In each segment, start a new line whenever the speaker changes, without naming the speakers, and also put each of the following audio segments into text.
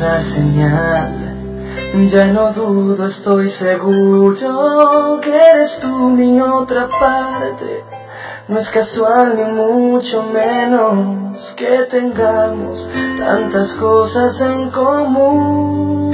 la señal. Ya no dudo, estoy seguro que eres tú mi otra parte. No es casual ni mucho menos que tengamos tantas cosas en común.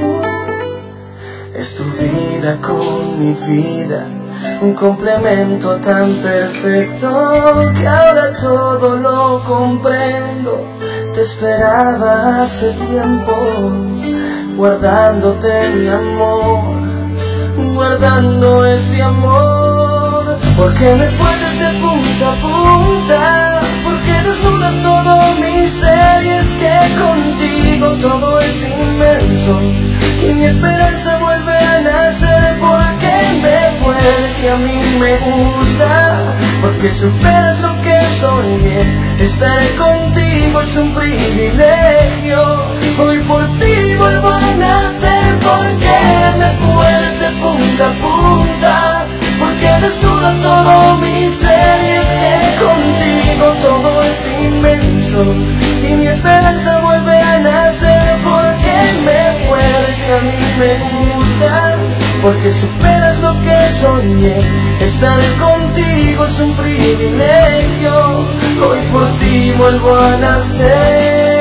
Es tu vida con mi vida, un complemento tan perfecto que ahora todo lo comprendo. Te esperaba hace tiempo, guardándote mi amor, guardando este amor. Porque me puedes de punta a punta, porque desnudas todo mi ser. Y es que contigo todo es inmenso y mi esperanza vuelve a nacer. Porque me puedes y a mí me gusta, porque superas lo que soñé. Estar contigo es un privilegio, hoy por ti vuelvo a nacer. Porque me puedes de punta a punta, porque desnudas todo mi ser. Y es que contigo todo es inmenso y mi esperanza vuelve a nacer. Porque me puedes y a mí me gusta, porque superas lo que soñé. Estar contigo es un privilegio, hoy por ti vuelvo a nacer.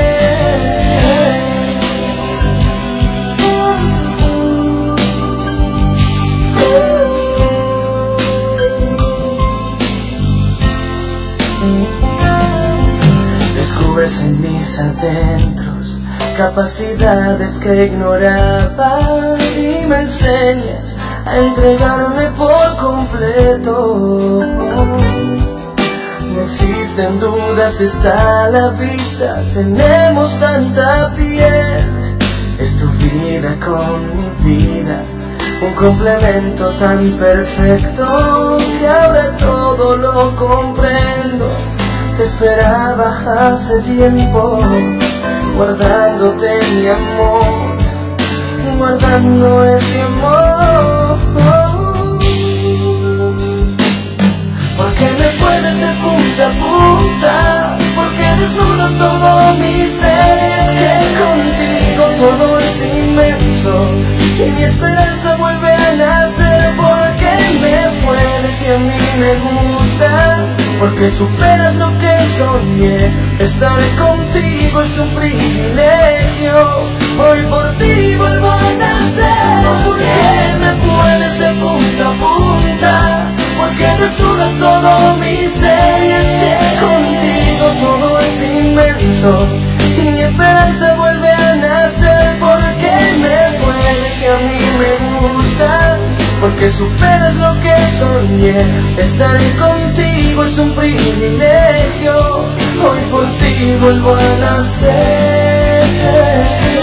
Descubres en mis adentros capacidades que ignoraba y me enseñas a entregarme por completo. No existen dudas, está a la vista, tenemos tanta piel. Es tu vida con mi vida, un complemento tan perfecto que ahora todo lo comprendo. Te esperaba hace tiempo, guardándote mi amor, guardando este amor. Porque me puedes de punta a punta, porque desnudas todo mi ser. Es que contigo todo es inmenso y mi esperanza vuelve a nacer. Porque me puedes y a mí me gusta, porque superas lo que soñé. Estar contigo es un privilegio, hoy por ti vuelvo a nacer. Porque me puedes de punta a punta, porque desnudas todo mi ser. Y es que contigo todo es inmenso y mi esperanza vuelve a nacer. Porque me puedes y a mí me gusta, porque superas lo que soñé. Estar contigo es un privilegio, hoy por ti vuelvo a nacer.